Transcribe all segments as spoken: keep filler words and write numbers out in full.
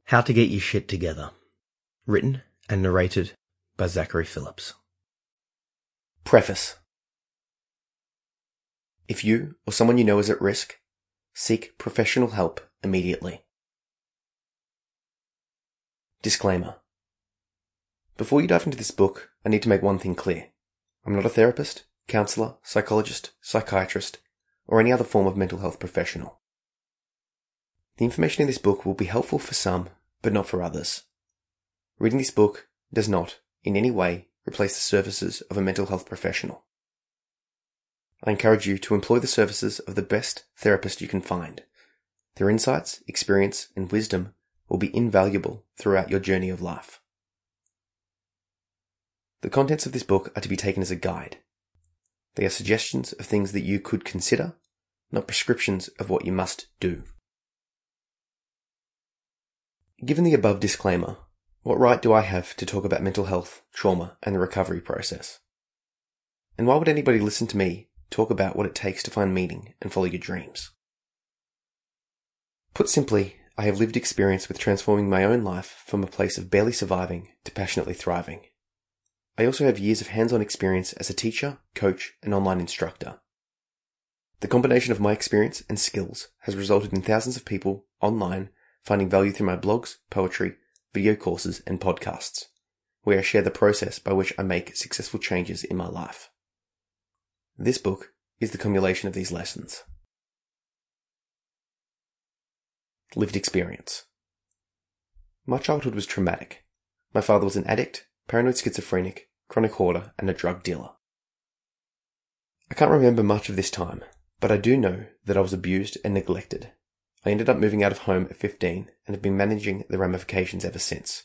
How to Get Your Shit Together. Written and narrated by Zachary Phillips. Preface. If you or someone you know is at risk, seek professional help immediately. Disclaimer. Before you dive into this book, I need to make one thing clear. I'm not a therapist, counsellor, psychologist, psychiatrist, or any other form of mental health professional. The information in this book will be helpful for some, but not for others. Reading this book does not, in any way, replace the services of a mental health professional. I encourage you to employ the services of the best therapist you can find. Their insights, experience, and wisdom will be invaluable throughout your journey of life. The contents of this book are to be taken as a guide. They are suggestions of things that you could consider, not prescriptions of what you must do. Given the above disclaimer, what right do I have to talk about mental health, trauma, and the recovery process? And why would anybody listen to me talk about what it takes to find meaning and follow your dreams? Put simply, I have lived experience with transforming my own life from a place of barely surviving to passionately thriving. I also have years of hands-on experience as a teacher, coach, and online instructor. The combination of my experience and skills has resulted in thousands of people online finding value through my blogs, poetry, video courses, and podcasts, where I share the process by which I make successful changes in my life. This book is the cumulation of these lessons. Lived experience. My childhood was traumatic. My father was an addict, paranoid schizophrenic, chronic hoarder, and a drug dealer. I can't remember much of this time, but I do know that I was abused and neglected. I ended up moving out of home at fifteen and have been managing the ramifications ever since.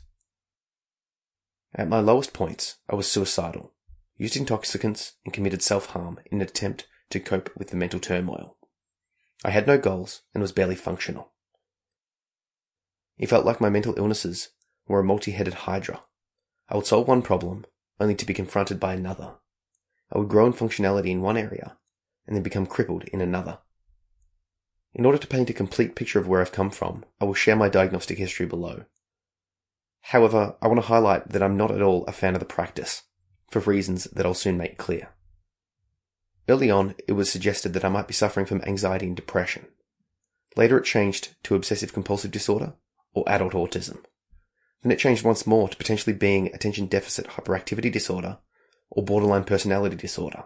At my lowest points, I was suicidal, used intoxicants, and committed self-harm in an attempt to cope with the mental turmoil. I had no goals and was barely functional. It felt like my mental illnesses were a multi-headed hydra. I would solve one problem, only to be confronted by another. I would grow in functionality in one area, and then become crippled in another. In order to paint a complete picture of where I've come from, I will share my diagnostic history below. However, I want to highlight that I'm not at all a fan of the practice, for reasons that I'll soon make clear. Early on, it was suggested that I might be suffering from anxiety and depression. Later it changed to obsessive-compulsive disorder, or adult autism. Then it changed once more to potentially being attention deficit hyperactivity disorder, or borderline personality disorder.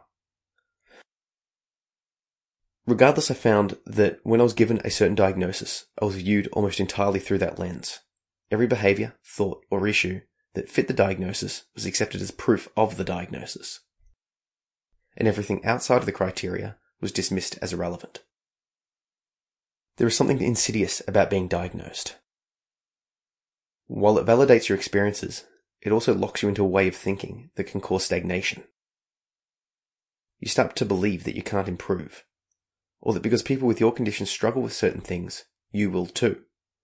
Regardless, I found that when I was given a certain diagnosis, I was viewed almost entirely through that lens. Every behaviour, thought, or issue that fit the diagnosis was accepted as proof of the diagnosis. And everything outside of the criteria was dismissed as irrelevant. There is something insidious about being diagnosed. While it validates your experiences, it also locks you into a way of thinking that can cause stagnation. You start to believe that you can't improve, or that because people with your condition struggle with certain things, you will too.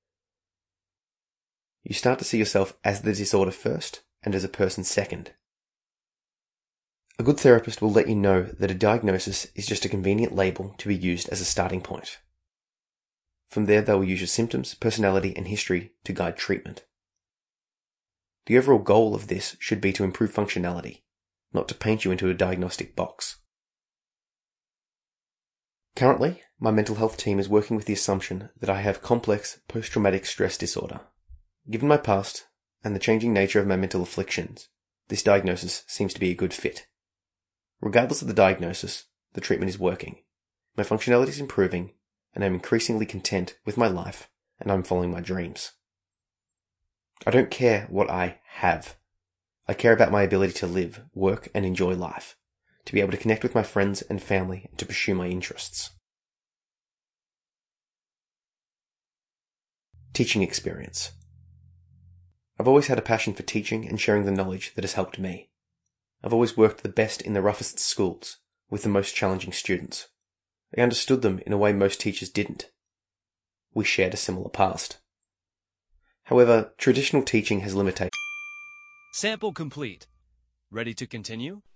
You start to see yourself as the disorder first, and as a person second. A good therapist will let you know that a diagnosis is just a convenient label to be used as a starting point. From there, they will use your symptoms, personality, and history to guide treatment. The overall goal of this should be to improve functionality, not to paint you into a diagnostic box. Currently, my mental health team is working with the assumption that I have complex post-traumatic stress disorder. Given my past and the changing nature of my mental afflictions, this diagnosis seems to be a good fit. Regardless of the diagnosis, the treatment is working. My functionality is improving, and I'm increasingly content with my life, and I'm following my dreams. I don't care what I have. I care about my ability to live, work, and enjoy life, to be able to connect with my friends and family, and to pursue my interests. Teaching experience. I've always had a passion for teaching and sharing the knowledge that has helped me. I've always worked the best in the roughest schools, with the most challenging students. I understood them in a way most teachers didn't. We shared a similar past. However, traditional teaching has limitations. Sample complete. Ready to continue?